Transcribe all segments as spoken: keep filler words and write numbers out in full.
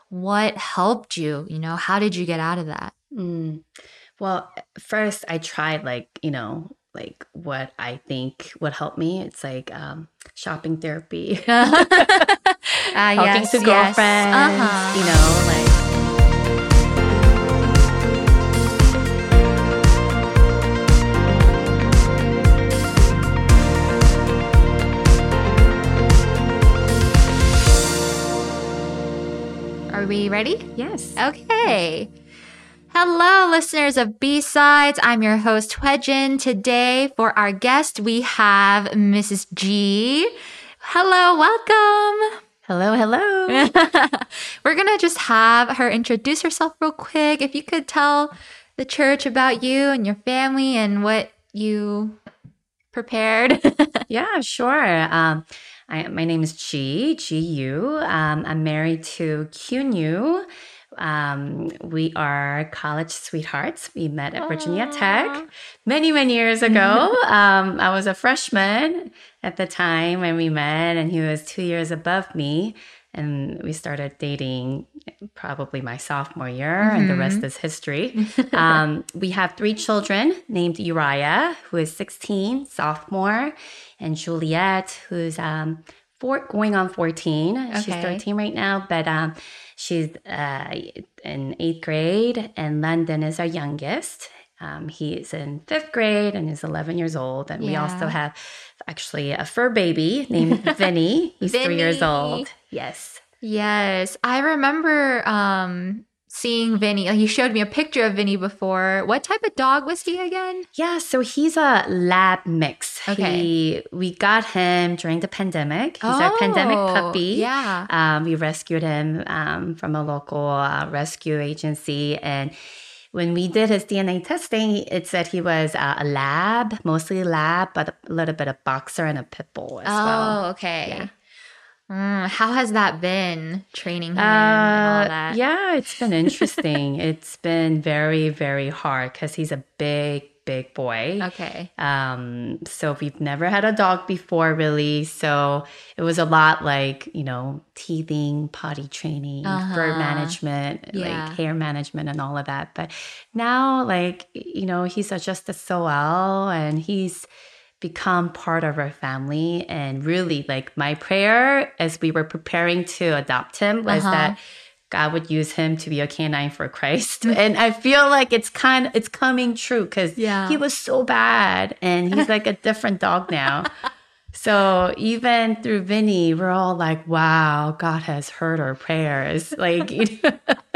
what helped you? You know, how did you get out of that? Mm. Well, first I tried like, you know, like what I think would help me. It's like um, shopping therapy, uh, talking yes, to yes. girlfriends, Uh-huh. you know, like. Are we ready? Yes. Okay. Hello, listeners of B-Sides. I'm your host, Hwejin. Today, for our guest, we have Missus G. Hello, welcome. Hello, hello. We're going to just have her introduce herself real quick. If you could tell the church about you and your family and what you prepared. Yeah, sure. Um, I, my name is G, G U. Um, I'm married to Kyun Yu. Um, we are college sweethearts. We met at Virginia Aww. Tech many, many years ago. um, I was a freshman at the time when we met, and he was two years above me. And we started dating probably my sophomore year, mm-hmm. and the rest is history. um, we have three children named Uriah, who is sixteen, sophomore, and Juliet, who's um, four, going on fourteen. Okay. She's thirteen right now, but um, she's uh, in eighth grade, and London is our youngest. Um, he is in fifth grade and is eleven years old. And yeah. we also have actually a fur baby named Vinny. He's Vinny. three years old. Yes. Yes. I remember um, seeing Vinny. He showed me a picture of Vinny before. What type of dog was he again? Yeah, so he's a lab mix. Okay. He, we got him during the pandemic. He's oh, our pandemic puppy. Yeah. Um, we rescued him um, from a local uh, rescue agency. And when we did his D N A testing, it said he was uh, a lab, mostly lab, but a little bit of boxer and a pit bull as oh, well. Oh, okay. Yeah. Mm, how has that been, training him uh, and all that? Yeah, it's been interesting. It's been very, very hard because he's a big, big boy. Okay. Um, so we've never had a dog before, really. So it was a lot like, you know, teething, potty training, uh-huh. fur management, yeah. like hair management and all of that. But now, like, you know, he's adjusted so well, and he's become part of our family. And really, like, my prayer as we were preparing to adopt him was uh-huh. that God would use him to be a canine for Christ. And I feel like it's kind of, it's coming true because yeah. he was so bad, and he's like a different dog now. So even through Vinny, we're all like, wow, God has heard our prayers. Like, you know.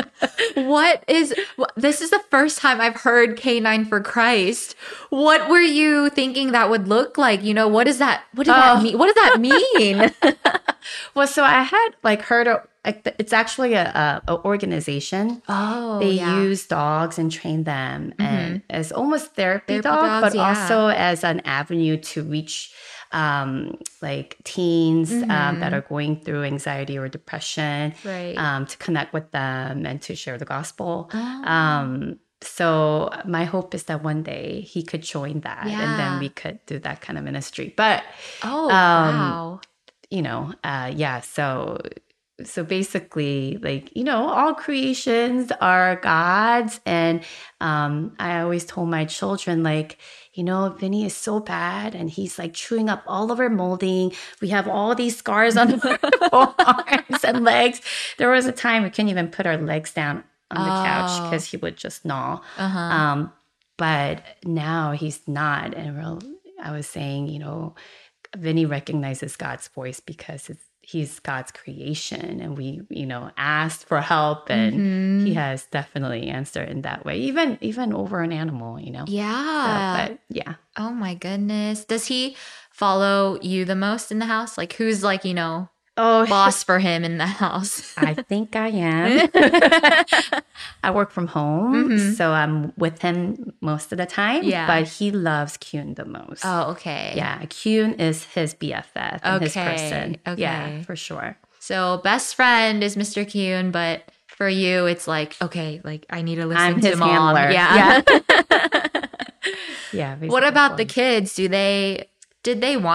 What is, this is the first time I've heard Canine for Christ. What were you thinking that would look like? You know, what does that, what does oh. that mean? What does that mean? Well, so I had like heard, like, it's actually a, a, a organization. Oh, They yeah. use dogs and train them mm-hmm. and as almost therapy, therapy dog, dogs, but yeah. also as an avenue to reach um, like teens mm-hmm. um, that are going through anxiety or depression, right. um, to connect with them and to share the gospel. Oh. Um, so my hope is that one day he could join that, yeah. and then we could do that kind of ministry. But oh, um, wow. you know, uh, yeah, so So basically, like, you know, all creations are God's. And um, I always told my children, like, you know, Vinny is so bad, and he's like chewing up all of our molding. We have all these scars on our arms and legs. There was a time we couldn't even put our legs down on the oh. couch because he would just gnaw. Uh-huh. Um, but now he's not. And real, I was saying, you know, Vinny recognizes God's voice because it's, he's God's creation, and we, you know, asked for help, and mm-hmm. he has definitely answered in that way, even even over an animal, you know. Yeah. So, but yeah. Oh my goodness. Does he follow you the most in the house? Like, who's like, you know, oh, boss for him in the house? I think I am. I work from home, mm-hmm. so I'm with him most of the time. Yeah. But he loves Kyun the most. Oh, okay. Yeah, Kyun is his B F F and okay. his person. Okay. Yeah, for sure. So best friend is Mister Kyun, but for you, it's like, okay, like I need to listen I'm to his mom. handler. Yeah. Yeah. yeah what about the kids? Do they, did they want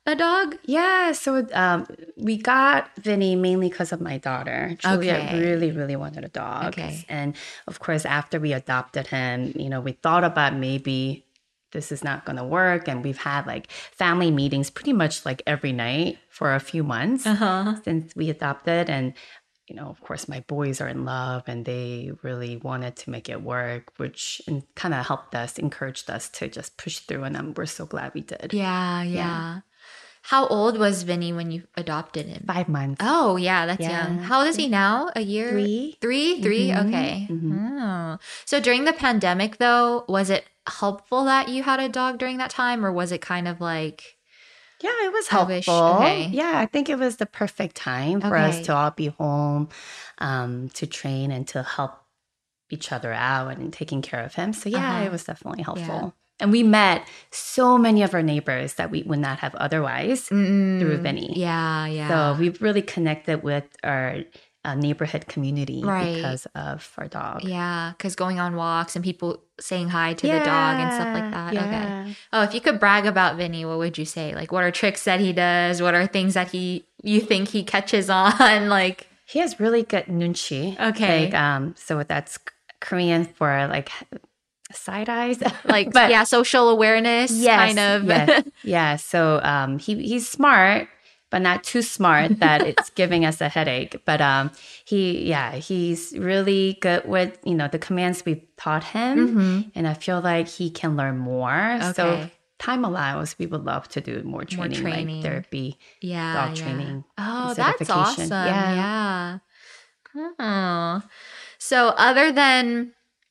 a dog? Yeah. So um, we got Vinny mainly because of my daughter. Juliet okay. really, really wanted a dog. Okay. And of course, after we adopted him, you know, we thought about maybe this is not going to work. And we've had like family meetings pretty much like every night for a few months uh-huh. since we adopted. And you know, of course, my boys are in love and they really wanted to make it work, which kind of helped us, encouraged us to just push through. And um, we're so glad we did. Yeah, yeah, yeah. How old was Vinny when you adopted him? Five months. Oh, yeah, that's yeah. young. How old is he now? A year? Three. Three? Three? Mm-hmm. Okay. Mm-hmm. Oh. So during the pandemic, though, was it helpful that you had a dog during that time? Or was it kind of like... Yeah, it was helpful. Okay. Yeah, I think it was the perfect time for okay. us to all be home, um, to train and to help each other out and taking care of him. So yeah, uh-huh. it was definitely helpful. Yeah. And we met so many of our neighbors that we would not have otherwise mm, through Vinny. Yeah, yeah. So we've really connected with our uh, neighborhood community right. because of our dog. Yeah, because going on walks and people saying hi to yeah, the dog and stuff like that. Yeah. Okay. Oh, if you could brag about Vinny, what would you say? Like, what are tricks that he does? What are things that he you think he catches on? Like, he has really good nunchi. Okay. Like, um, so that's Korean for like side eyes, like but, yeah, social awareness, yes, kind of. yes, yeah. So um, he he's smart, but not too smart that it's giving us a headache. But um, he, yeah, he's really good with, you know, the commands we've taught him. Mm-hmm. And I feel like he can learn more. Okay. So if time allows, we would love to do more training, more training. Like therapy, yeah, dog yeah. training. Oh, that's awesome. Yeah. yeah. Oh. So other than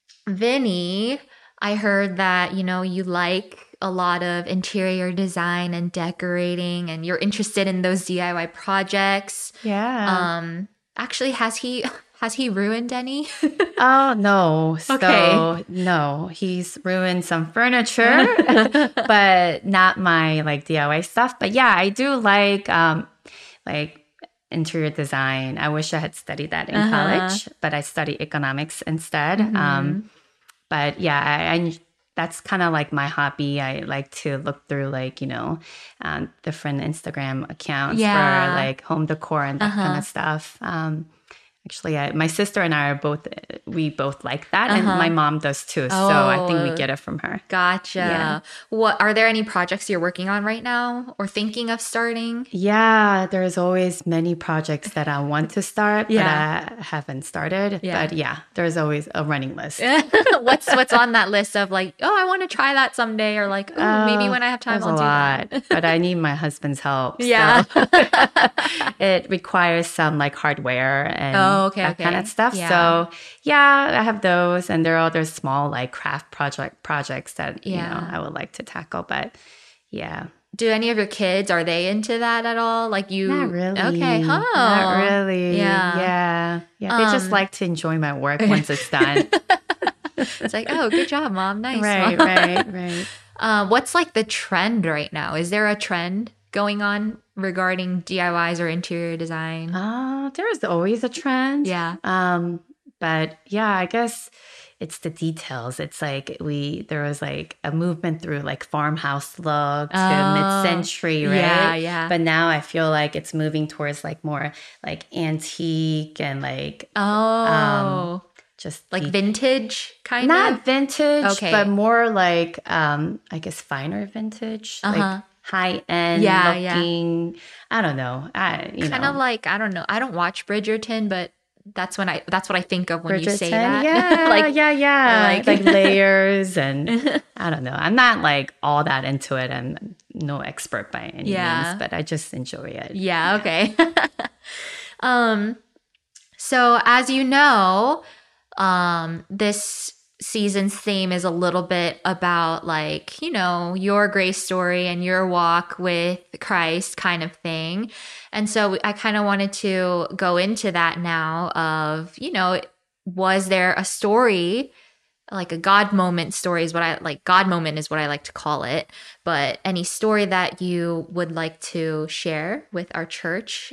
Vinny, I heard that, you know, you like a lot of interior design and decorating and you're interested in those D I Y projects. Yeah. Um, actually, has he has he ruined any? Oh, no. Okay. So, no, he's ruined some furniture, but not my like D I Y stuff. But yeah, I do like um like interior design. I wish I had studied that in uh-huh. college, but I studied economics instead. Mm-hmm. Um, but yeah, I, I that's kind of like my hobby. I like to look through like, you know, um, different Instagram accounts yeah. for like home decor and that uh-huh. kind of stuff. Um, Actually, I, my sister and I are both, we both like that. Uh-huh. And my mom does too. So oh, I think we get it from her. Gotcha. Yeah. What, are there any projects you're working on right now or thinking of starting? Yeah, there's always many projects that I want to start, yeah. but I haven't started. Yeah. But yeah, there's always a running list. what's what's on that list of like, oh, I want to try that someday, or like, oh, uh, maybe when I have time, I'll do lot, that. But I need my husband's help. Yeah. So. It requires some like hardware and oh, okay, that okay. kind of stuff. Yeah. So yeah, I have those, and there are other small like craft project projects that yeah. you know I would like to tackle. But yeah. Do any of your kids, are they into that at all? Like you? Not really. Okay. Huh. Not really. Yeah. Yeah. Yeah. They um, just like to enjoy my work once it's done. It's like, oh, good job, Mom. Nice. Right, right, right. Uh, what's like the trend right now? Is there a trend going on regarding D I Ys or interior design? Uh, there's always a trend. Yeah. Um, but yeah, I guess it's the details. It's like we, there was like a movement through like farmhouse look to oh, mid-century, right? Yeah, yeah. But now I feel like it's moving towards like more like antique and like, oh, um, just like the, vintage kind not of? Not vintage, okay. but more like, um, I guess finer vintage. Uh-huh. Like high end yeah, looking. Yeah. I don't know. I you kind know. of like, I don't know. I don't watch Bridgerton, but that's when I that's what I think of when Bridgerton? you say that. Yeah, like yeah, yeah. Like, like layers and I don't know. I'm not like all that into it. I'm no expert by any yeah. means, but I just enjoy it. Yeah, okay. um so as you know, um this season's theme is a little bit about like, you know, your grace story and your walk with Christ kind of thing. And so I kind of wanted to go into that now of, you know, was there a story, like a God moment story is what I like, God moment is what I like to call it, but any story that you would like to share with our church?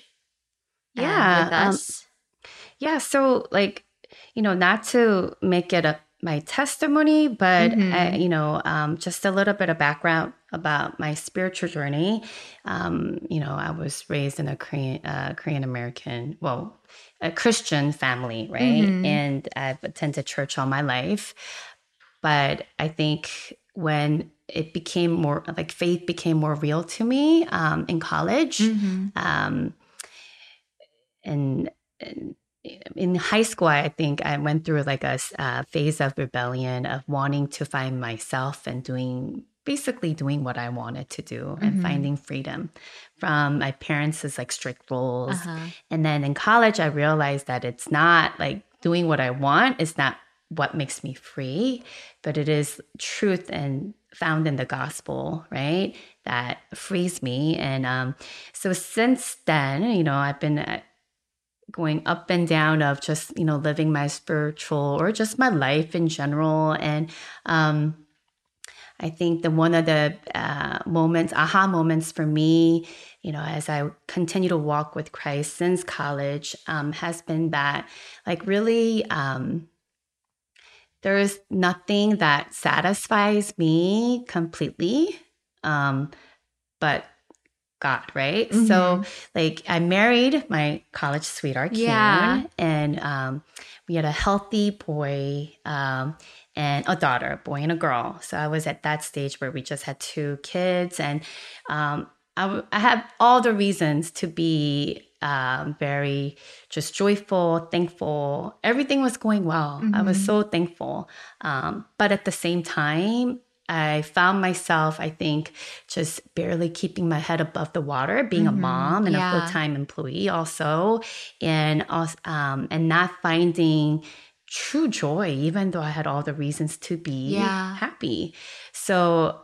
Yeah. With us? Um, yeah. So like, you know, not to make it a my testimony, but mm-hmm. I, you know, um, just a little bit of background about my spiritual journey. Um, you know, I was raised in a Korean, uh, Korean American, well, a Christian family, right? Mm-hmm. And I've attended church all my life. But I think when it became more, like faith became more real to me um, in college, mm-hmm. um, and, and in high school, I think I went through like a uh, phase of rebellion, of wanting to find myself and doing, basically doing what I wanted to do mm-hmm. and finding freedom from my parents' like strict rules. Uh-huh. And then in college, I realized that it's not like doing what I want is not what makes me free, but it is truth and found in the gospel, right? That frees me. And um, so since then, you know, I've been uh, going up and down of just, you know, living my spiritual or just my life in general. And um, I think the one of the uh, moments, aha moments for me, you know, as I continue to walk with Christ since college, um, has been that, like, really, um, there is nothing that satisfies me completely, um, but God, right? Mm-hmm. So, like, I married my college sweetheart, yeah. Karen, and um, we had a healthy boy um, and a daughter, a boy and a girl. So I was at that stage where we just had two kids, and um, I, I have all the reasons to be um, very just joyful, thankful. Everything was going well. Mm-hmm. I was so thankful. Um, but at the same time, I found myself, I think, just barely keeping my head above the water, being mm-hmm. a mom and yeah. a full-time employee also, and also, um, and not finding true joy, even though I had all the reasons to be yeah. happy. So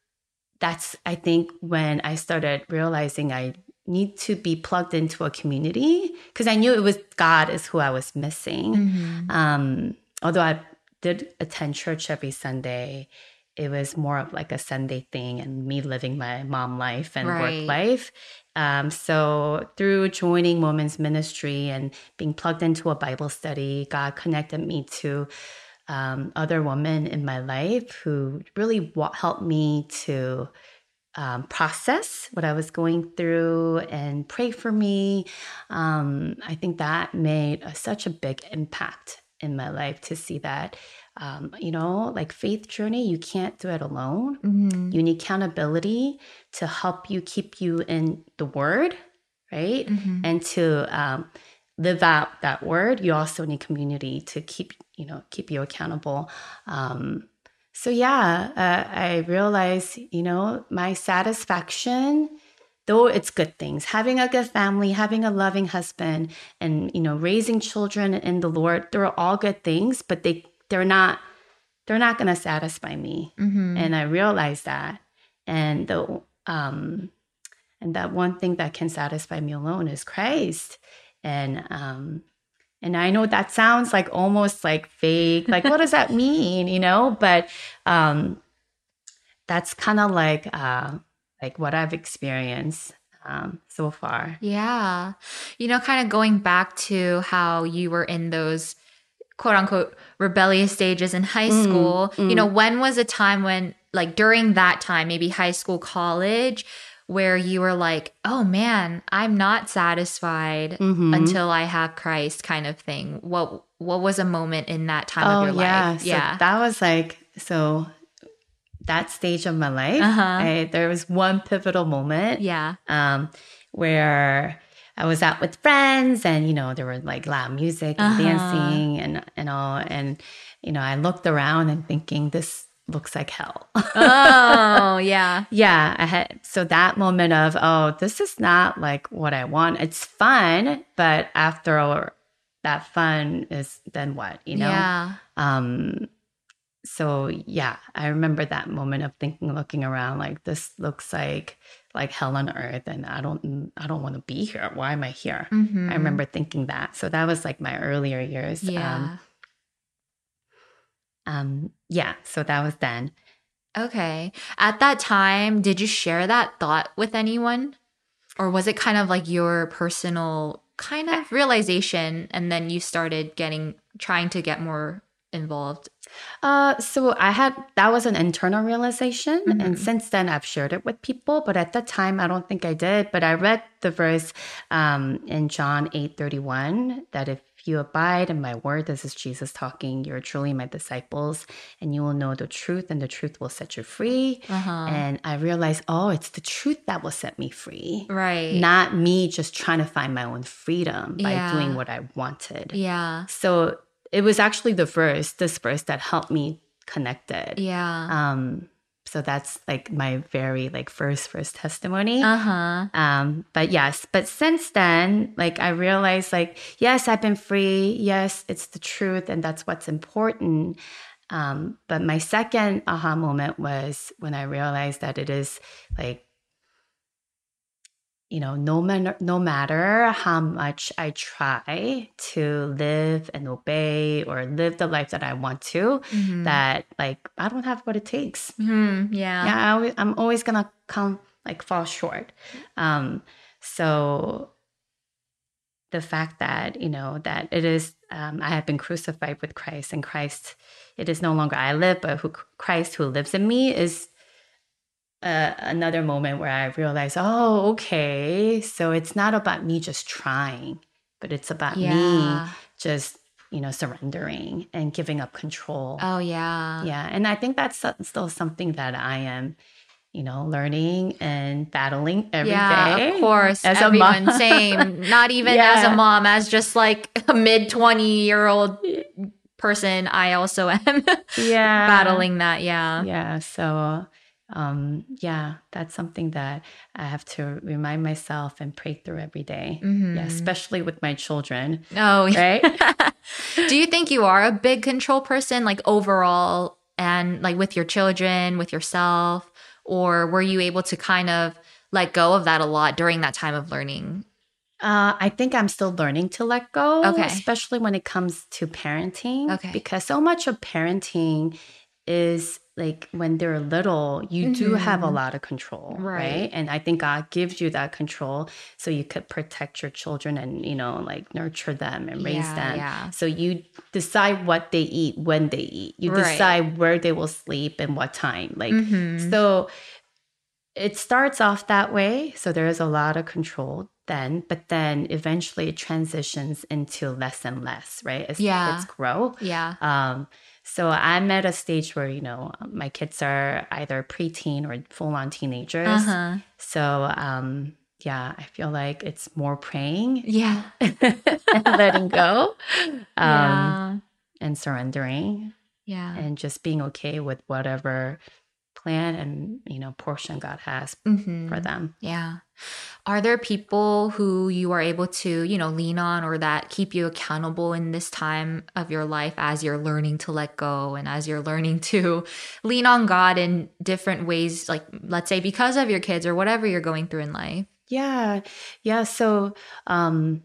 that's, I think, when I started realizing I need to be plugged into a community, because I knew it was God is who I was missing. Mm-hmm. Um, although I did attend church every Sunday, it was more of like a Sunday thing and me living my mom life and right. work life. Um, so through joining Women's Ministry and being plugged into a Bible study, God connected me to um, other women in my life who really wa- helped me to um, process what I was going through and pray for me. Um, I think that made a, such a big impact in my life to see that Um, you know, like faith journey, you can't do it alone. Mm-hmm. You need accountability to help you keep you in the word, right? Mm-hmm. And to um, live out that word. You also need community to keep, you know, keep you accountable. Um, so yeah, uh, I realized, you know, my satisfaction, though it's good things, having a good family, having a loving husband, and, you know, raising children in the Lord, they're all good things, but they They're not, they're not going to satisfy me. Mm-hmm. And I realized that. And the, um, and that one thing that can satisfy me alone is Christ. And, um, and I know that sounds like almost like fake, like, what does that mean? You know, but, um, that's kind of like, uh, like what I've experienced, um, so far. Yeah. You know, kind of going back to how you were in those quote unquote rebellious stages in high school, mm, mm. you know, when was a time when, like, during that time, maybe high school, college, where you were like, oh man, I'm not satisfied mm-hmm. until I have Christ, kind of thing? What what was a moment in that time oh, of your yeah. life? So yeah. That was like, so that stage of my life, uh-huh. I, there was one pivotal moment. Yeah. Um, where I was out with friends and, you know, there were like loud music and uh-huh. dancing and, and all. And, you know, I looked around and thinking, this looks like hell. Oh, yeah. Yeah. I had, so that moment of, oh, this is not like what I want. It's fun, but after that fun is then what, you know? Yeah. Um, so yeah, I remember that moment of thinking, looking around like, this looks like, like hell on earth, and I don't, I don't want to be here. Why am I here? Mm-hmm. I remember thinking that. So that was like my earlier years. Yeah. Um, um, yeah. So that was then. Okay. At that time, did you share that thought with anyone? Or was it kind of like your personal kind of realization, and then you started getting, trying to get more involved? Uh, so I had, that was an internal realization. Mm-hmm. And since then I've shared it with people, but at that time, I don't think I did. But I read the verse um, in John eight thirty-one that if you abide in my word, this is Jesus talking, you're truly my disciples and you will know the truth and the truth will set you free. Uh-huh. And I realized, oh, it's the truth that will set me free. Right. Not me just trying to find my own freedom by yeah. doing what I wanted. Yeah. So it was actually the verse, this verse that helped me connect it. Yeah. Um, so that's like my very like first, first testimony. Uh-huh. Um, but yes, but since then, like I realized like, yes, I've been free. Yes, it's the truth. And that's what's important. Um, but my second aha moment was when I realized that it is like, you know, no matter, no matter how much I try to live and obey or live the life that I want to, mm-hmm. that like, I don't have what it takes. Mm-hmm. Yeah. Yeah. I always, I'm always going to come like fall short. Um, so the fact that, you know, that it is, um, I have been crucified with Christ and Christ, it is no longer I live, but who Christ who lives in me is Uh, another moment where I realized, oh, okay, so it's not about me just trying, but it's about yeah. me just, you know, surrendering and giving up control. Oh, yeah. Yeah. And I think that's still something that I am, you know, learning and battling every yeah, day. Of course. As everyone, a mom. Same. Not even yeah. as a mom, as just like a mid twenty year old person, I also am yeah. battling that. Yeah. Yeah. So... Um, yeah, that's something that I have to remind myself and pray through every day. Mm-hmm. Yeah, especially with my children. Oh, right. Do you think you are a big control person, like overall, and like with your children, with yourself, or were you able to kind of let go of that a lot during that time of learning? Uh, I think I'm still learning to let go, okay. especially when it comes to parenting, okay. because so much of parenting is like when they're little, you mm-hmm. do have a lot of control, right. right? And I think God gives you that control so you could protect your children and, you know, like nurture them and raise yeah, them. Yeah. So you decide what they eat, when they eat. You right. decide where they will sleep and what time. Like, mm-hmm. so it starts off that way. So there is a lot of control then, but then eventually it transitions into less and less, right? As yeah. kids grow. Yeah. Um, So I'm at a stage where, you know, my kids are either preteen or full-on teenagers. Uh-huh. So, um, yeah, I feel like it's more praying. Yeah. and letting go. Um, yeah. And surrendering. Yeah. And just being okay with whatever plan and, you know, portion God has mm-hmm. for them. Yeah. Are there people who you are able to, you know, lean on or that keep you accountable in this time of your life as you're learning to let go and as you're learning to lean on God in different ways, like let's say because of your kids or whatever you're going through in life? Yeah. Yeah. So, um,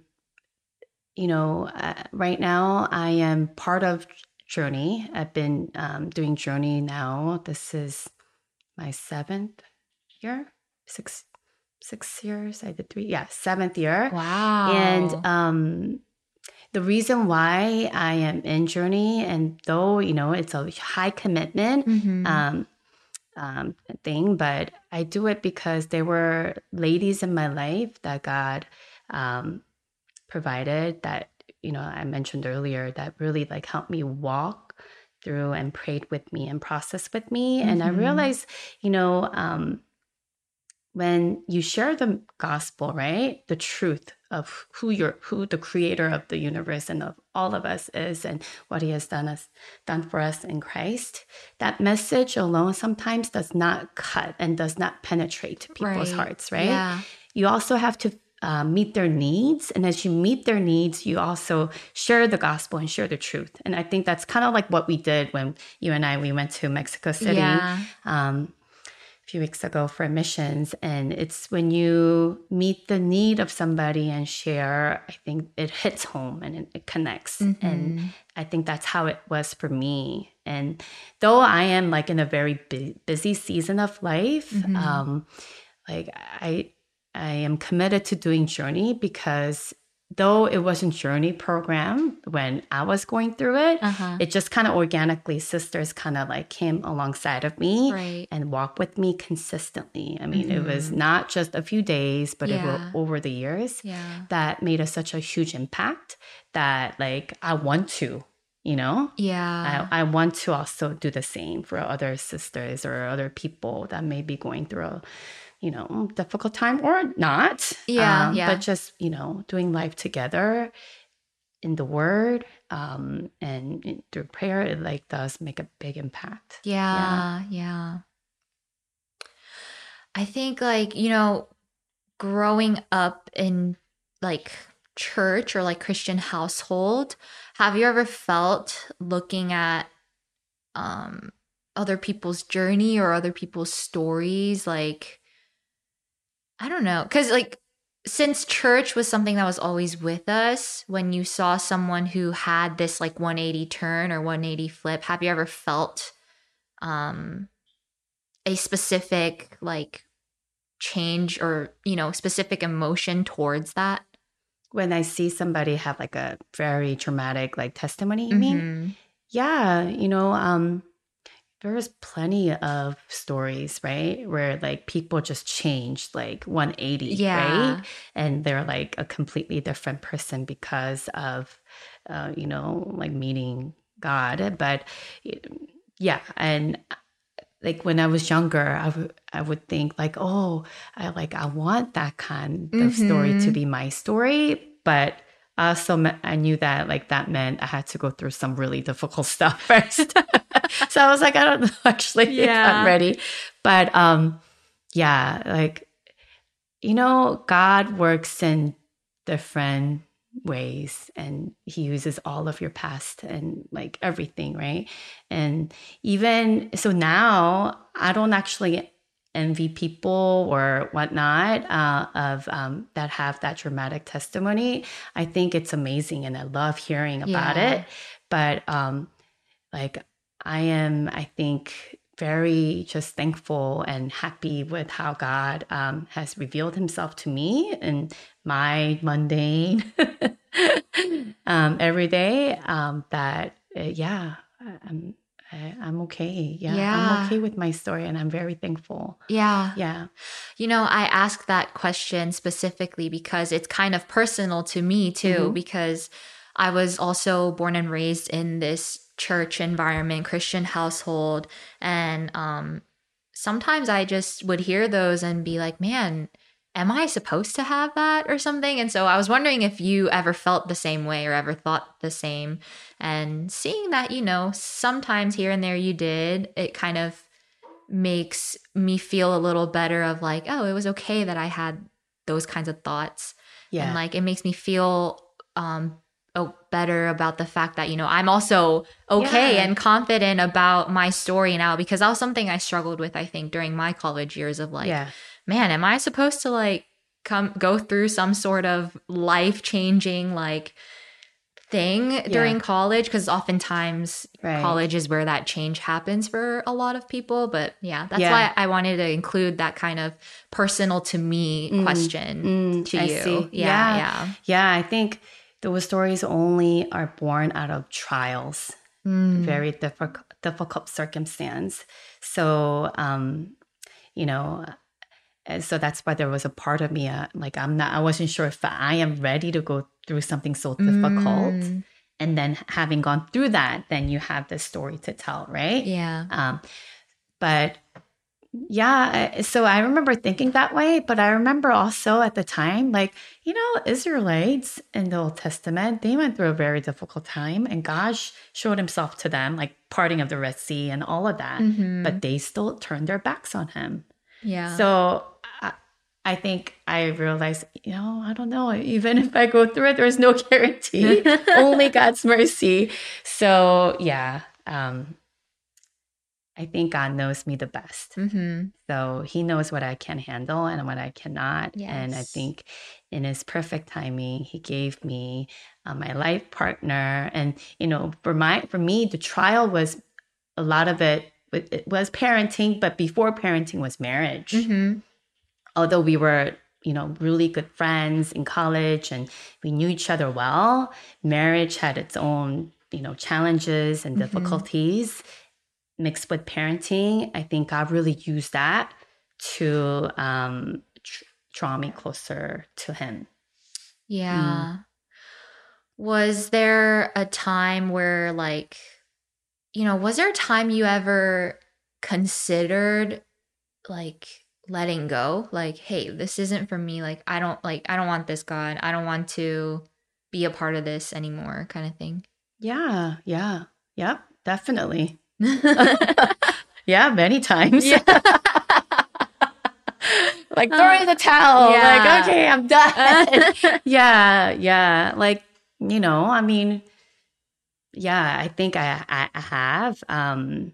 you know, uh, right now I am part of Journey. I've been um, doing Journey now. This is my seventh year, six Six years. I did three. Yeah, seventh year. Wow. And um, the reason why I am in Journey, and though, you know, it's a high commitment mm-hmm. um, um, thing, but I do it because there were ladies in my life that God um, provided that, you know, I mentioned earlier that really like helped me walk through and prayed with me and processed with me. Mm-hmm. And I realized, you know, um, when you share the gospel, right, the truth of who you're, who the creator of the universe and of all of us is and what he has done us, done for us in Christ, that message alone sometimes does not cut and does not penetrate to people's right. hearts, right? Yeah. You also have to uh, meet their needs. And as you meet their needs, you also share the gospel and share the truth. And I think that's kind of like what we did when you and I, we went to Mexico City. Yeah. Um, few weeks ago for missions. And it's when you meet the need of somebody and share, I think it hits home and it, it connects. Mm-hmm. And I think that's how it was for me. And though I am like in a very bu- busy season of life, mm-hmm. um, like I, I am committed to doing Journey because though it wasn't Journey program when I was going through it, uh-huh. it just kind of organically, sisters kind of like came alongside of me right. and walked with me consistently. I mean, mm-hmm. it was not just a few days, but yeah. it was over the years yeah. that made us such a huge impact that like I want to, you know? Yeah. I, I want to also do the same for other sisters or other people that may be going through a, you know, difficult time or not. Yeah, um, yeah. But just, you know, doing life together in the word um, and through prayer, it like does make a big impact. Yeah, yeah. yeah. I think like, you know, growing up in like church or like Christian household, have you ever felt looking at um, other people's journey or other people's stories like, I don't know. Because, like, since church was something that was always with us, when you saw someone who had this, like, one eighty turn or one eighty flip, have you ever felt um, a specific, like, change or, you know, specific emotion towards that? When I see somebody have, like, a very traumatic, like, testimony, you mm-hmm. mean? Yeah, you know, um... there was plenty of stories, right? Where like people just changed like one eighty, yeah. right? And they're like a completely different person because of, uh, you know, like meeting God. But yeah, and like when I was younger, I, w- I would think like, oh, I like, I want that kind of mm-hmm. story to be my story. But also, I knew that like that meant I had to go through some really difficult stuff first. So I was like, I don't know actually yeah. if I'm ready. But um, yeah, like, you know, God works in different ways and he uses all of your past and like everything, right? And even so now I don't actually envy people or whatnot uh, of um, that have that dramatic testimony. I think it's amazing and I love hearing about yeah. it. But um, like I am, I think, very just thankful and happy with how God um, has revealed himself to me in my mundane um, every day um, that, uh, yeah, I'm, I, I'm okay. Yeah, yeah. I'm okay with my story and I'm very thankful. Yeah. Yeah. You know, I ask that question specifically because it's kind of personal to me too, mm-hmm. because I was also born and raised in this church environment, Christian household. And um, sometimes I just would hear those and be like, man, am I supposed to have that or something? And so I was wondering if you ever felt the same way or ever thought the same. And seeing that, you know, sometimes here and there you did, it kind of makes me feel a little better of like, oh, it was okay that I had those kinds of thoughts. Yeah. And like, it makes me feel um, oh, better about the fact that, you know, I'm also okay yeah. and confident about my story now, because that was something I struggled with, I think, during my college years of like, yeah. man, am I supposed to like come go through some sort of life-changing like thing yeah. during college? Because oftentimes right. college is where that change happens for a lot of people. But yeah, that's yeah. why I wanted to include that kind of personal to me mm. question mm. to I you. See. Yeah, yeah, yeah. Yeah, I think those stories only are born out of trials, mm. very difficult, difficult circumstance. So, um, you know, so that's why there was a part of me, uh, like I'm not, I wasn't sure if I am ready to go through something so difficult. Mm. And then having gone through that, then you have this story to tell, right? Yeah. Um, but yeah, so I remember thinking that way, but I remember also at the time, like, you know, Israelites in the Old Testament, they went through a very difficult time and God showed himself to them, like parting of the Red Sea and all of that, mm-hmm. but they still turned their backs on him. Yeah. So I, I think I realized, you know, I don't know, even if I go through it, there's no guarantee, only God's mercy. So yeah, um, I think God knows me the best. Mm-hmm. So he knows what I can handle and what I cannot. Yes. And I think in his perfect timing, he gave me uh, my life partner. And, you know, for my, for me, the trial was a lot of it, it was parenting, but before parenting was marriage. Mm-hmm. Although we were, you know, really good friends in college and we knew each other well. Marriage had its own, you know, challenges and difficulties mm-hmm. mixed with parenting. I think God really used that to um, tr- draw me closer to him. Yeah. Mm. Was there a time where like, you know, was there a time you ever considered like letting go? Like, hey, this isn't for me. Like, I don't like, I don't want this, God. I don't want to be a part of this anymore, kind of thing. Yeah. Yeah. Yep. Definitely. Yeah. Many times. Yeah. Like throwing the towel. Yeah. Like, okay, I'm done. yeah. Yeah. Like, you know, I mean, yeah, I think I, I, I have. Um,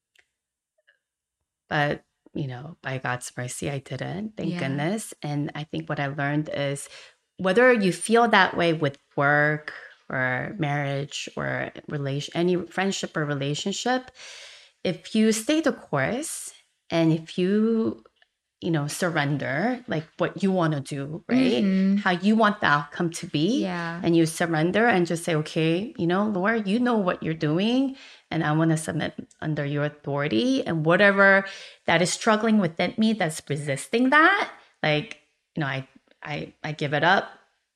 but, you know, by God's mercy, I didn't. Thank yeah. goodness. And I think what I learned is whether you feel that way with work or marriage or relation, any friendship or relationship, if you stay the course and if you you know, surrender, like what you want to do, right? Mm-hmm. How you want the outcome to be. Yeah. And you surrender and just say, okay, you know, Lord, you know what you're doing. And I want to submit under your authority. And whatever that is struggling within me that's resisting that, like, you know, I I I give it up.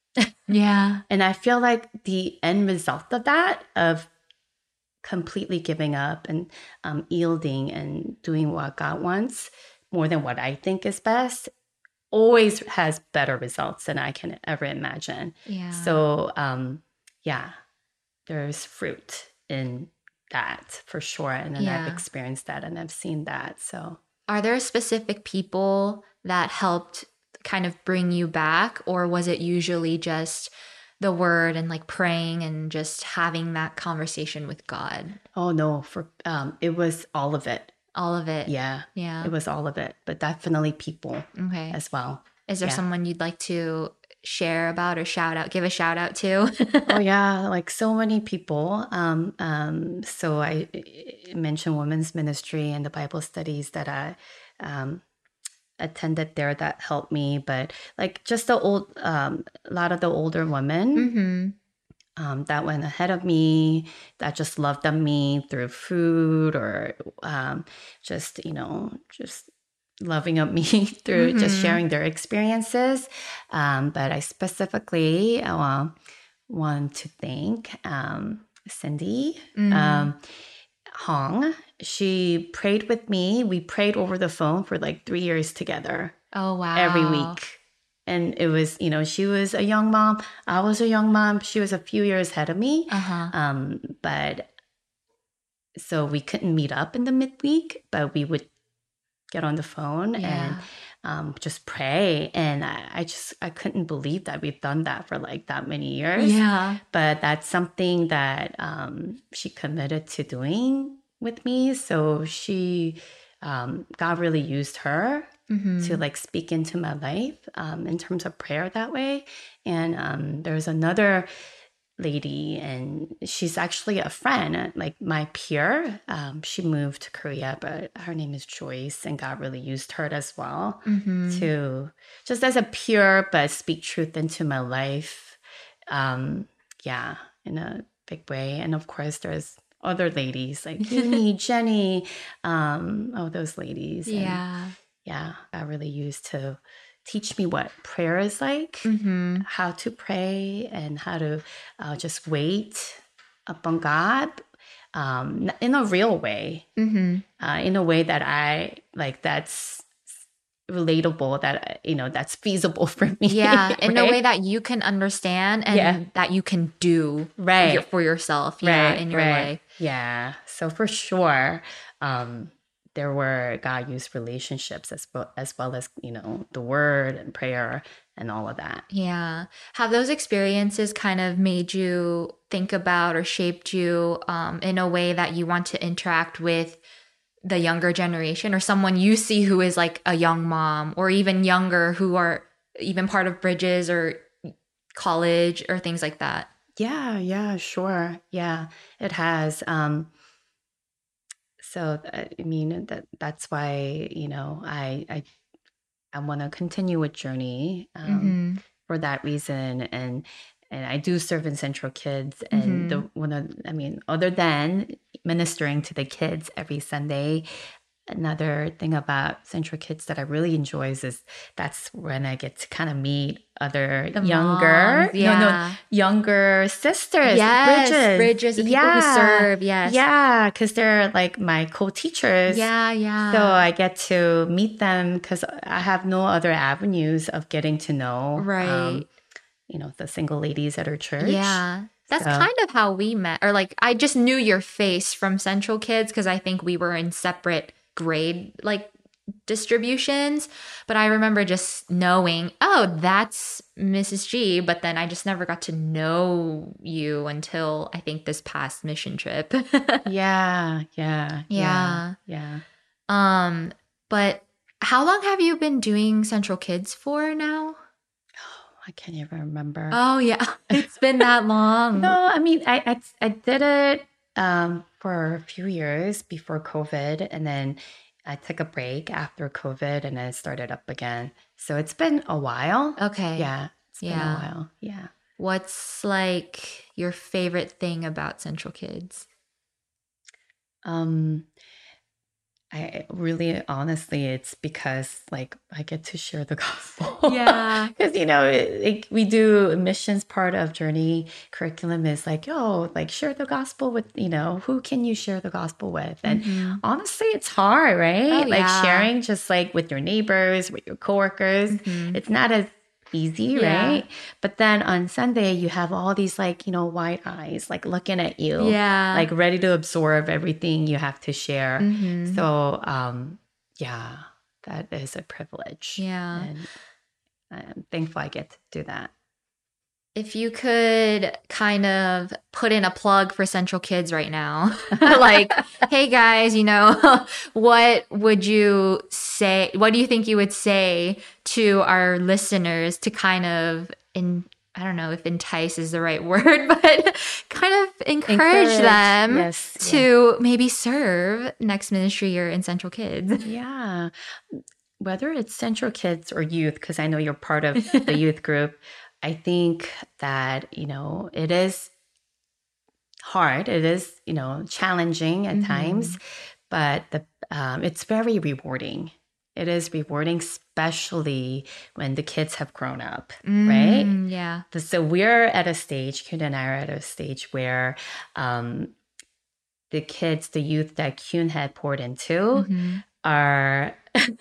Yeah. And I feel like the end result of that, of completely giving up and um, yielding and doing what God wants, more than what I think is best, always has better results than I can ever imagine. Yeah. So, um, yeah, there's fruit in that for sure. And then yeah. I've experienced that and I've seen that. So, are there specific people that helped kind of bring you back, or was it usually just the word and like praying and just having that conversation with God? Oh no, for um, it was all of it. All of it. Yeah. Yeah. It was all of it, but definitely people okay. as well. Is there yeah. someone you'd like to share about or shout out, give a shout out to? Oh yeah, like so many people. Um, um, so I, I mentioned women's ministry and the Bible studies that I um, attended there that helped me, but like just the old, um, a lot of the older women. Mm-hmm. Um, that went ahead of me, that just loved on me through food or um, just, you know, just loving on me through mm-hmm. just sharing their experiences. Um, but I specifically uh, want to thank um, Cindy mm-hmm. um, Hong. She prayed with me. We prayed over the phone for like three years together. Oh, wow. Every week. And it was, you know, she was a young mom. I was a young mom. She was a few years ahead of me. Uh-huh. Um, but so we couldn't meet up in the midweek, but we would get on the phone yeah. and um, just pray. And I, I just, I couldn't believe that we've done that for like that many years. Yeah. But that's something that um, she committed to doing with me. So she, um, God really used her. Mm-hmm. to like speak into my life um, in terms of prayer that way. And um, there's another lady, and she's actually a friend, like my peer. Um, she moved to Korea, but her name is Joyce, and God really used her as well mm-hmm. to just as a peer, but speak truth into my life. Um, yeah, in a big way. And of course, there's other ladies like Uni, Jenny, um, oh, those ladies. Yeah. And, yeah, God really used to teach me what prayer is like, mm-hmm. how to pray, and how to uh, just wait upon God um, in a real way, mm-hmm. uh, in a way that I like that's relatable, that, you know, that's feasible for me. Yeah, right? in a way that you can understand and yeah. that you can do right. for yourself yeah, right, in your right. life. Yeah, so for sure, um, there were God used relationships as well, as well as, you know, the word and prayer and all of that. Yeah. Have those experiences kind of made you think about or shaped you um, in a way that you want to interact with the younger generation or someone you see who is like a young mom or even younger who are even part of Bridges or college or things like that? Yeah, yeah, sure. Yeah, it has. Um, So, I mean, that that's why, you know, I, I I want to continue with Journey um, Mm-hmm. for that reason. And and I do serve in Central Kids. And the Mm-hmm. one of, I mean, other than ministering to the kids every Sunday, another thing about Central Kids that I really enjoy is that's when I get to kind of meet other The younger, moms, no, no, yeah. younger sisters, Yes, bridges. bridges, the people who Yeah. serve, yes. Yeah, because they're like my co-teachers. Yeah, yeah. So I get to meet them because I have no other avenues of getting to know, Right. um, you know, the single ladies at our church. Yeah. That's So- kind of how we met. Or like I just knew your face from Central Kids because I think we were in separate grade like distributions. But I remember just knowing, oh, that's Missus G. But then I just never got to know you until I think this past mission trip. Yeah, yeah, Yeah. yeah, yeah. Um, but how long have you been doing Central Kids for now? I can't even remember. Oh yeah, it's been that long. No, I mean, I, I I did it um, for a few years before COVID, and then I took a break after COVID, and then it started up again. So it's been a while. Okay. Yeah, it's been Yeah. a while. Yeah. What's like your favorite thing about Central Kids? Um, I really, honestly, it's because like I get to share the gospel. Yeah. Because, you know, it, it, we do missions part of Journey curriculum is like, oh, like share the gospel with, you know, who can you share the gospel with? And Mhm. honestly, it's hard, right? Oh, like yeah. sharing just like with your neighbors, with your coworkers. Mhm. It's not as easy, Yeah. right? But then on Sunday, you have all these like, you know, wide eyes, like looking at you, Yeah. like ready to absorb everything you have to share. Mhm. So, um, yeah, that is a privilege. Yeah. And I'm thankful I get to do that. If you could kind of put in a plug for Central Kids right now, like, hey guys, you know, what would you say? What do you think you would say to our listeners to kind of, in, I don't know if entice is the right word, but kind of encourage, Encourage, them yes, to maybe serve next ministry year in Central Kids? Yeah. Whether it's Central Kids or youth, because I know you're part of the youth group, I think that, you know, it is hard. It is, you know, challenging at Mhm. times, but the um, it's very rewarding. It is rewarding, especially when the kids have grown up, right? Mm, yeah. So we're at a stage, Kyun and I are at a stage where um, the kids, the youth that Kyun had poured into Mhm. are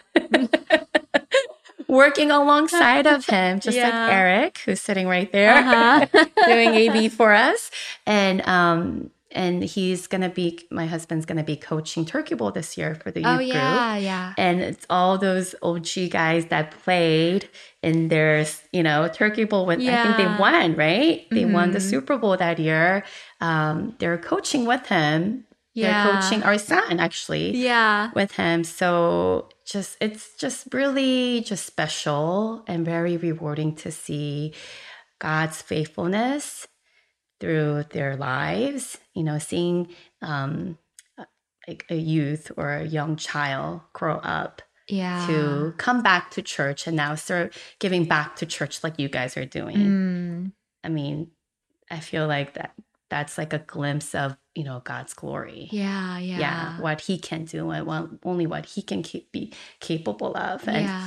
working alongside of him, just Yeah. like Eric, who's sitting right there Uh-huh. doing A V for us. And um, and he's gonna be, my husband's gonna be coaching Turkey Bowl this year for the youth Oh group. yeah, yeah. And it's all those O G guys that played in their, you know, Turkey Bowl. With, I think they Yeah. won, right? They won the Mhm. Super Bowl that year. Um, they're coaching with him. Yeah. They're coaching our son, actually, Yeah. with him. So just, it's just really just special and very rewarding to see God's faithfulness through their lives. You know, seeing um, like a youth or a young child grow up Yeah. to come back to church and now start giving back to church like you guys are doing. Mm. I mean, I feel like that that's like a glimpse of, you know, God's glory. Yeah, yeah. Yeah, what he can do and what, only what he can keep, be capable of. And Yeah.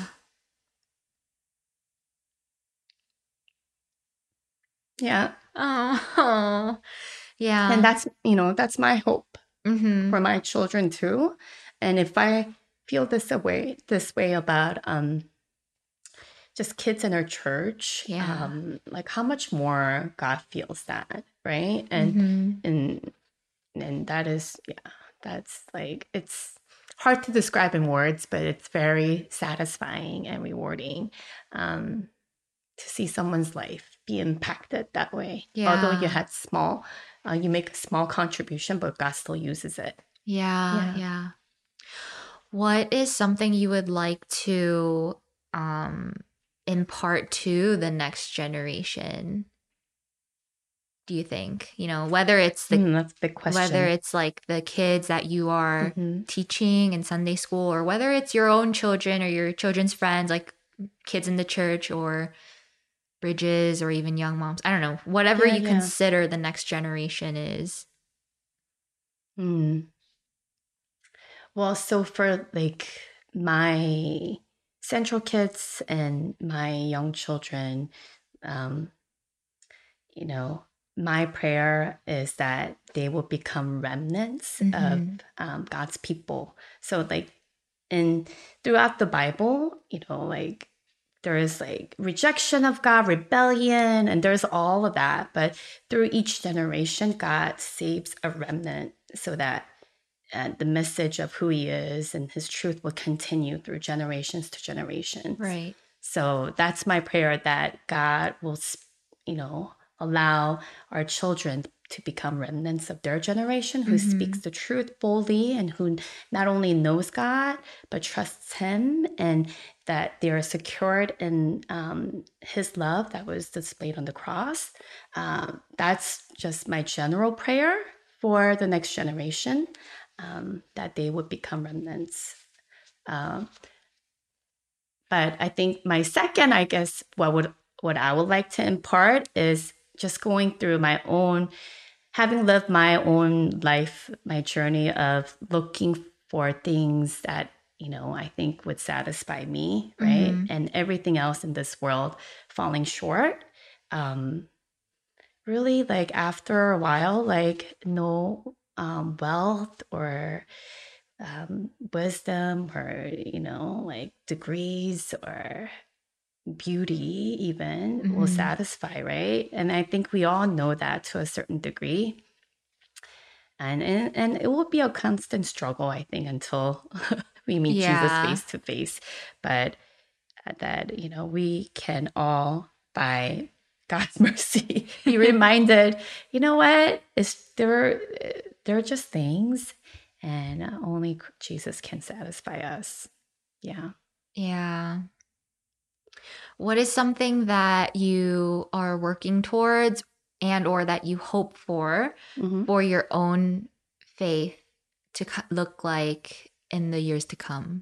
yeah, Oh. Yeah. and that's, you know, that's my hope Mhm. for my children too. And if I feel this way, this way about um, just kids in our church, Yeah. um, like how much more God feels that, right? And Mhm. and and that is, yeah, that's like, it's hard to describe in words, but it's very satisfying and rewarding um, to see someone's life be impacted that way. Although you Yeah. had small, uh, you make a small contribution, but God still uses it. Yeah, Yeah. yeah. What is something you would like to um impart to the next generation? do you think? You know, whether it's the mm, that's a big question. Whether it's like the kids that you are mm-hmm. teaching in Sunday school, or whether it's your own children or your children's friends, like kids in the church or Bridges or even young moms. I don't know. Whatever yeah, you yeah. consider the next generation is. Mm. Well, so for like my central kids and my young children, um, you know, my prayer is that they will become remnants mm-hmm. of um, God's people. So like in throughout the Bible, you know, like there is like rejection of God, rebellion, and there's all of that. But through each generation, God saves a remnant so that uh, the message of who he is and his truth will continue through generations to generations. Right. So that's my prayer, that God will, you know, allow our children to become remnants of their generation who mm-hmm. speaks the truth boldly and who not only knows God, but trusts him, and that they are secured in um, his love that was displayed on the cross. Um, that's just my general prayer for the next generation, um, that they would become remnants. Um, but I think my second, I guess, what would what I would like to impart is just going through my own, having lived my own life, my journey of looking for things that, you know, I think would satisfy me, right? Mm-hmm. And everything else in this world falling short. Um, really, like after a while, like no um, wealth or um, wisdom or, you know, like degrees or beauty even mm-hmm. will satisfy, right? And I think we all know that to a certain degree. And and, and it will be a constant struggle, I think, until we meet yeah. Jesus face to face. But that, you know, we can all, by God's mercy, be reminded, you know what? It's, there, there are just things, and only Jesus can satisfy us. Yeah. Yeah. What is something that you are working towards and or that you hope for mm-hmm. for your own faith to look like in the years to come?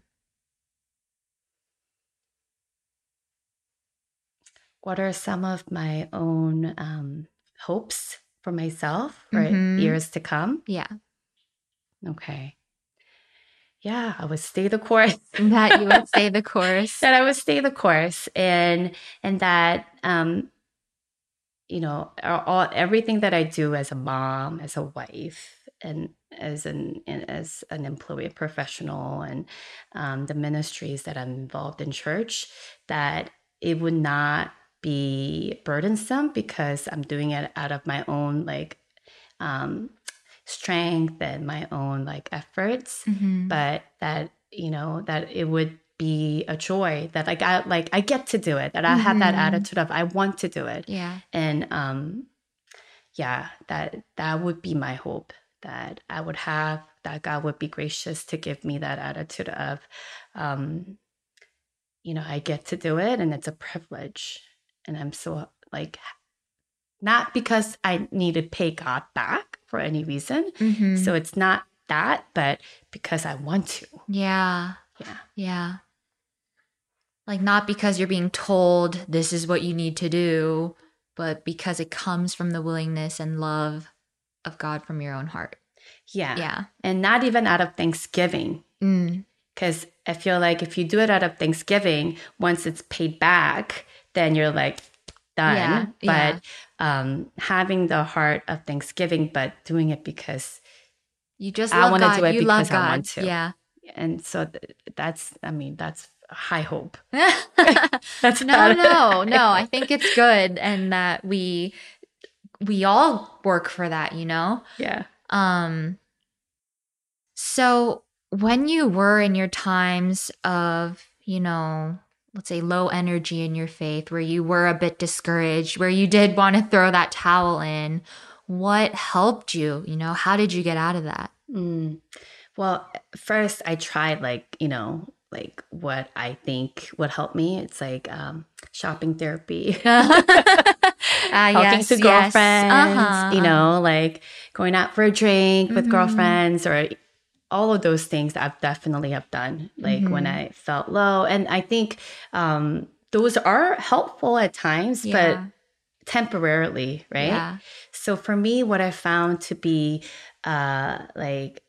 What are some of my own um, hopes for myself for mm-hmm. years to come? Yeah. Okay. Yeah, I would stay the course. That you would stay the course. That I would stay the course, and and that um, you know, all everything that I do as a mom, as a wife, and as an as an employee professional, and um, the ministries that I'm involved in church, that it would not be burdensome because I'm doing it out of my own like. Um, strength and my own like efforts, mm-hmm. but that, you know, that it would be a joy that like I like I get to do it, that I mm-hmm. have that attitude of I want to do it. Yeah. And um yeah, that that would be my hope, that I would have, that God would be gracious to give me that attitude of um you know, I get to do it and it's a privilege. And I'm so like, not because I need to pay God back for any reason. Mm-hmm. So it's not that, but because I want to. Yeah. Yeah. Yeah. Like not because you're being told this is what you need to do, but because it comes from the willingness and love of God from your own heart. Yeah. Yeah. And not even out of thanksgiving. Because mm. I feel like if you do it out of thanksgiving, once it's paid back, then you're like, done. Yeah, but yeah. um, having the heart of thanksgiving, but doing it because you just I want to do it you because I want to. Yeah. And so th- that's, I mean, that's a high hope. That's no, no, no. I think it's good, and that we we all work for that, you know? Yeah. Um. So when you were in your times of, you know, let's say low energy in your faith, where you were a bit discouraged, where you did want to throw that towel in, what helped you? You know, how did you get out of that? Mm. Well, first I tried like, you know, like what I think would help me. It's like um, shopping therapy, uh, talking yes, to girlfriends, yes. Uh-huh, you know, uh-huh. like going out for a drink with mm-hmm. girlfriends, or all of those things that I've definitely have done, like mm-hmm. when I felt low. And I think um, those are helpful at times, yeah. but temporarily, right? Yeah. So for me, what I found to be uh, like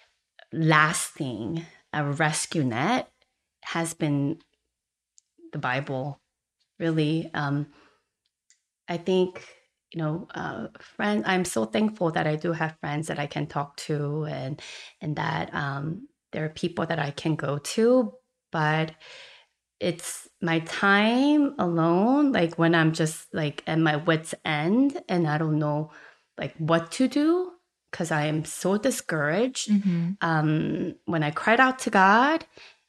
lasting, a rescue net, has been the Bible, really. Um, I think, you know, uh, friend, I'm so thankful that I do have friends that I can talk to, and and that um, there are people that I can go to, but it's my time alone, like when I'm just like at my wit's end and I don't know like what to do because I am so discouraged. Mm-hmm. Um, when I cried out to God,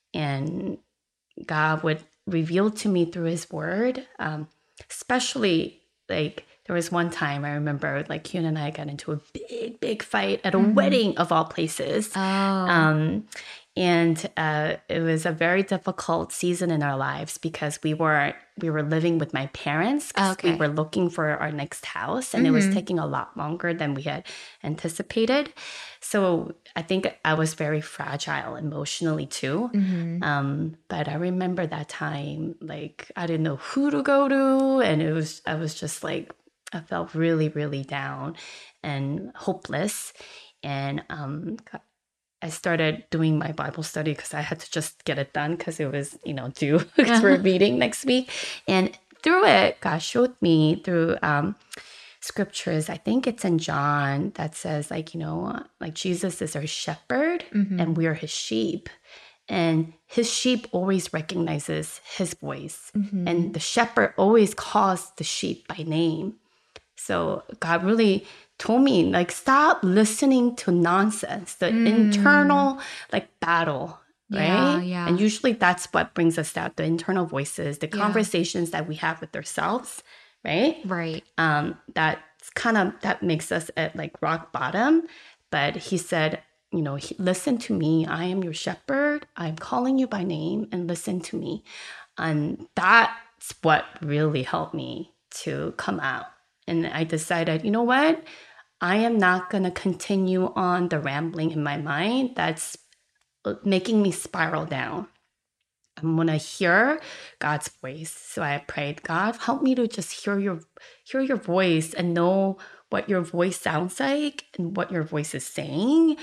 and God would reveal to me through his word, um, especially like there was one time I remember like Hyun and I got into a big, big fight at a mm-hmm. wedding of all places. Oh. Um, and uh, it was a very difficult season in our lives because we were we were living with my parents because okay. we were looking for our next house, and mm-hmm. it was taking a lot longer than we had anticipated. So I think I was very fragile emotionally too. Mm-hmm. Um, but I remember that time, like I didn't know who to go to, and it was I was just like I felt really, really down and hopeless, and um. I started doing my Bible study because I had to just get it done because it was, you know, due because we're meeting next week. And through it, God showed me through um, scriptures, I think it's in John, that says like, you know, like Jesus is our shepherd mm-hmm. and we are his sheep. And his sheep always recognizes his voice. Mm-hmm. And the shepherd always calls the sheep by name. So God really told me, like, stop listening to nonsense, the mm. internal, like, battle, right? Yeah, yeah. And usually that's what brings us down, the internal voices, the yeah. conversations that we have with ourselves, right? Right. Um, that's kind of, that makes us at, like, rock bottom. But he said, you know, he, listen to me. I am your shepherd. I'm calling you by name, and listen to me. And that's what really helped me to come out. And I decided, you know what? I am not going to continue on the rambling in my mind that's making me spiral down. I'm going to hear God's voice. So I prayed, God, help me to just hear your hear your voice and know what your voice sounds like and what your voice is saying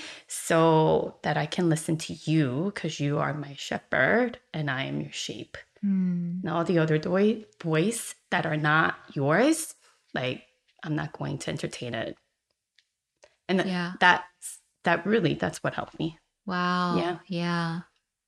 so that I can listen to you because you are my shepherd and I am your sheep. Mm. And all the other do- voice that are not yours, like, I'm not going to entertain it. And yeah. that's, that really, that's what helped me. Wow. Yeah. Yeah.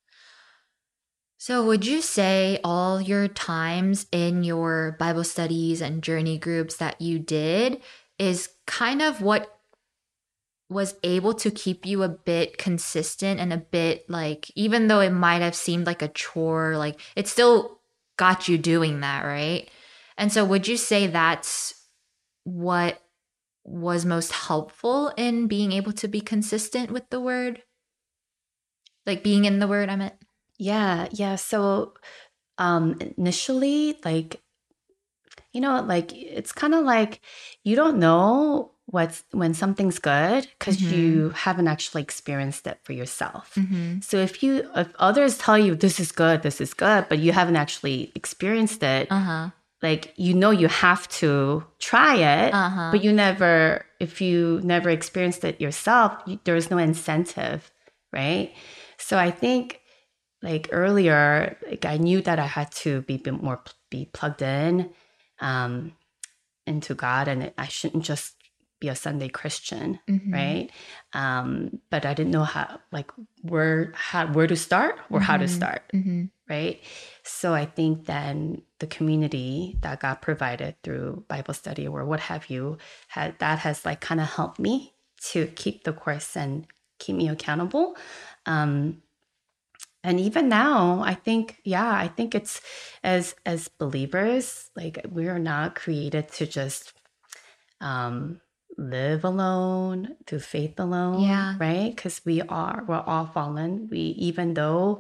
So would you say all your times in your Bible studies and journey groups that you did is kind of what was able to keep you a bit consistent and a bit like, even though it might have seemed like a chore, like it still got you doing that, right? And so would you say that's what was most helpful in being able to be consistent with the word? Like being in the word, I meant. Yeah, yeah. So um, initially, like, you know, like it's kind of like you don't know what's when something's good because mm-hmm. you haven't actually experienced it for yourself. Mm-hmm. So if you, if others tell you this is good, this is good, but you haven't actually experienced it, uh-huh. like, you know, you have to try it, uh-huh. but you never, if you never experienced it yourself, you, there's no incentive, right? So I think like earlier, like I knew that I had to be more, be plugged in um, into God, and I shouldn't just be a Sunday Christian, mm-hmm. right? Um, but I didn't know how, like where, how, where to start or mm-hmm. how to start, mm-hmm. right? So I think then the community that God provided through Bible study or what have you, had, that has like kind of helped me to keep the course and keep me accountable. Um, and even now, I think, yeah, I think it's as as believers, like we are not created to just um, live alone, through faith alone, yeah. right? Because we are, we're all fallen. We, even though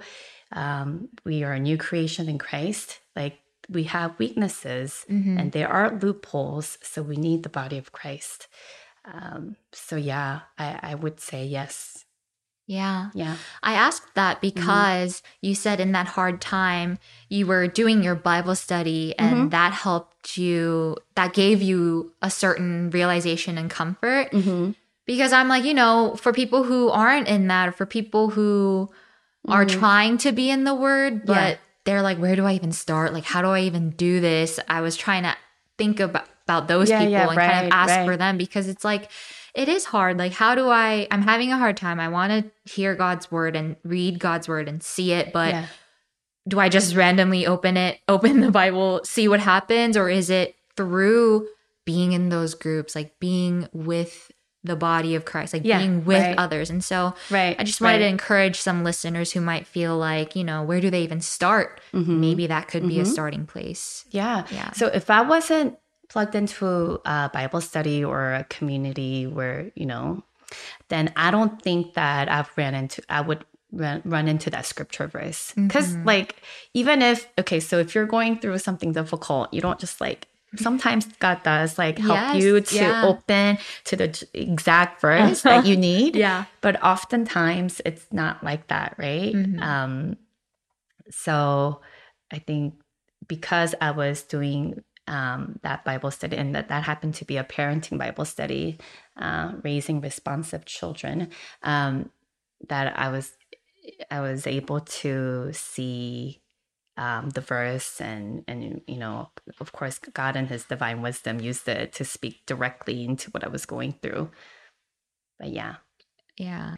um, we are a new creation in Christ. Like, we have weaknesses Mm-hmm. and there are loopholes. So we need the body of Christ. Um, so yeah, I, I would say yes. Yeah. Yeah. I asked that because mm-hmm. you said in that hard time, you were doing your Bible study and mm-hmm. that helped you, that gave you a certain realization and comfort. Mm-hmm. Because I'm like, you know, for people who aren't in that, or for people who mm-hmm. are trying to be in the Word, but yeah. they're like, where do I even start? Like, how do I even do this? I was trying to think about, about those yeah, people yeah, and right, kind of ask right. for them, because it's like, it is hard. Like, how do I, I'm having a hard time. I want to hear God's Word and read God's Word and see it, but yeah. do I just randomly open it, open the Bible, see what happens? Or is it through being in those groups, like being with the body of Christ, like yeah, being with right. others? And so right, I just wanted right. to encourage some listeners who might feel like, you know, where do they even start? Mm-hmm. Maybe that could mm-hmm. be a starting place. Yeah. Yeah. So if I wasn't plugged into a Bible study or a community where, you know, then I don't think that I've ran into, I would run, run into that scripture verse. Because mm-hmm. like, even if, okay, so if you're going through something difficult, you don't just like, sometimes God does like help yes, you to yeah. open to the exact verse that you need. Yeah. But oftentimes it's not like that, right? Mm-hmm. Um, so I think because I was doing um, that Bible study, and that, that happened to be a parenting Bible study, uh, raising responsive children, um, that I was I was able to see Um, the verse and, and, you know, of course, God in his divine wisdom used it to speak directly into what I was going through. But yeah. Yeah.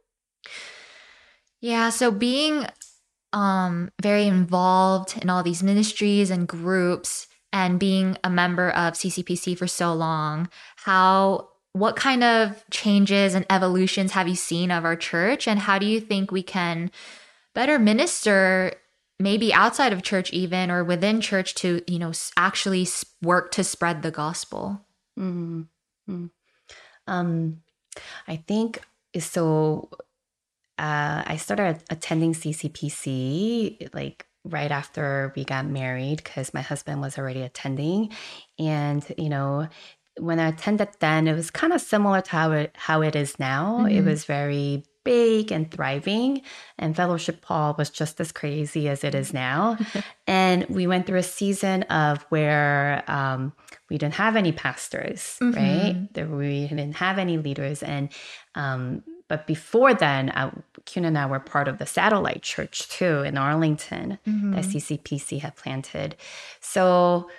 Yeah. So being um, very involved in all these ministries and groups and being a member of C C P C for so long, how, what kind of changes and evolutions have you seen of our church? And how do you think we can better minister, maybe outside of church even, or within church, to, you know, actually work to spread the gospel? Mm-hmm. Um, I think so. Uh, I started attending C C P C like right after we got married, because my husband was already attending. And, you know, when I attended then, it was kind of similar to how it, how it is now. Mm-hmm. It was very big and thriving, and Fellowship Hall was just as crazy as it is now. And we went through a season of where um, we didn't have any pastors, mm-hmm. right? There, we didn't have any leaders. And um, but before then, uh, Kyun and I were part of the satellite church too in Arlington mm-hmm. that C C P C had planted. So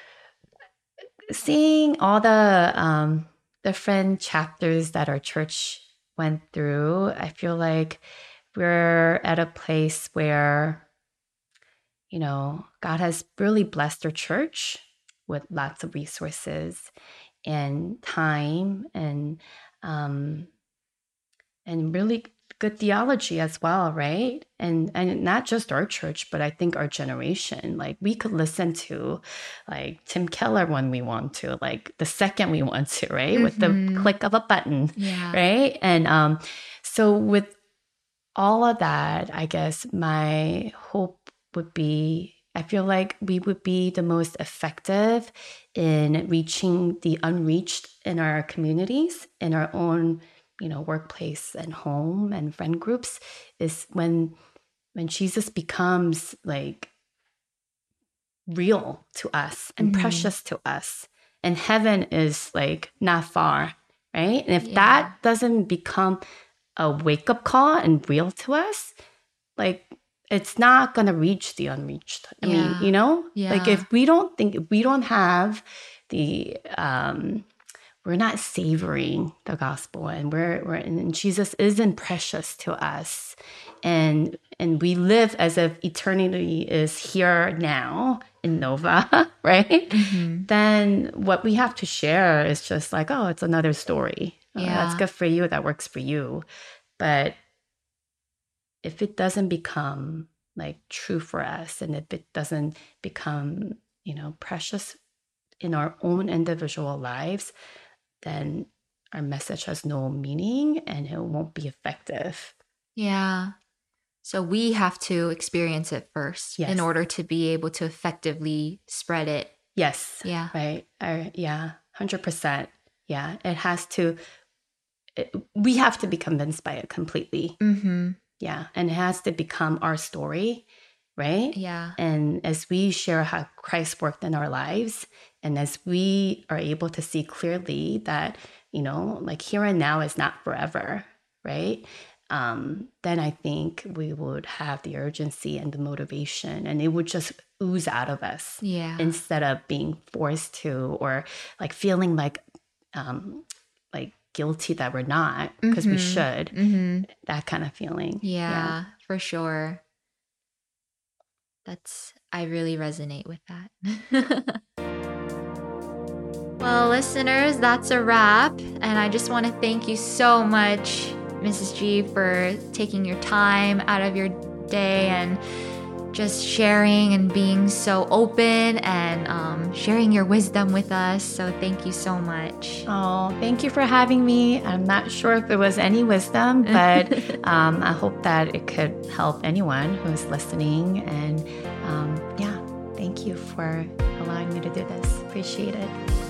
seeing all the um, different chapters that our church went through, I feel like we're at a place where, you know, God has really blessed our church with lots of resources and time and um, and really good theology as well, right? And and not just our church, but I think our generation. Like, we could listen to like Tim Keller when we want to, like the second we want to, right? Mm-hmm. With the click of a button, yeah. right? And um, so with all of that, I guess my hope would be, I feel like we would be the most effective in reaching the unreached in our communities, in our own, you know, workplace and home and friend groups, is when when Jesus becomes like real to us and mm-hmm. precious to us, and heaven is like not far, right? And if yeah. that doesn't become a wake-up call and real to us, like, it's not gonna reach the unreached. I yeah. mean, you know, yeah. like if we don't think, if we don't have the um we're not savoring the gospel, and we're, we're and Jesus isn't precious to us, and and we live as if eternity is here now in Nova, right? Mm-hmm. Then what we have to share is just like, oh, it's another story. Oh, yeah. That's good for you. That works for you. But if it doesn't become like true for us, and if it doesn't become, you know, precious in our own individual lives, then our message has no meaning and it won't be effective. Yeah. So we have to experience it first yes. in order to be able to effectively spread it. Yes. Yeah. Right. I, yeah. one hundred percent. Yeah. It has to, it, we have to be convinced by it completely. Mm-hmm. Yeah. And it has to become our story. Right? Yeah. And as we share how Christ worked in our lives, and as we are able to see clearly that, you know, like here and now is not forever, right? Um, then I think we would have the urgency and the motivation, and it would just ooze out of us. Yeah. Instead of being forced to, or like feeling like, um, like guilty that we're not, because mm-hmm. we should. Mm-hmm. That kind of feeling. Yeah, yeah, for sure. That's, I really resonate with that. Well, listeners, that's a wrap. And I just want to thank you so much, Missus G, for taking your time out of your day and just sharing and being so open and um, sharing your wisdom with us. So thank you so much. Oh, thank you for having me. I'm not sure if there was any wisdom, but um, I hope that it could help anyone who's listening. And um, yeah, thank you for allowing me to do this. Appreciate it.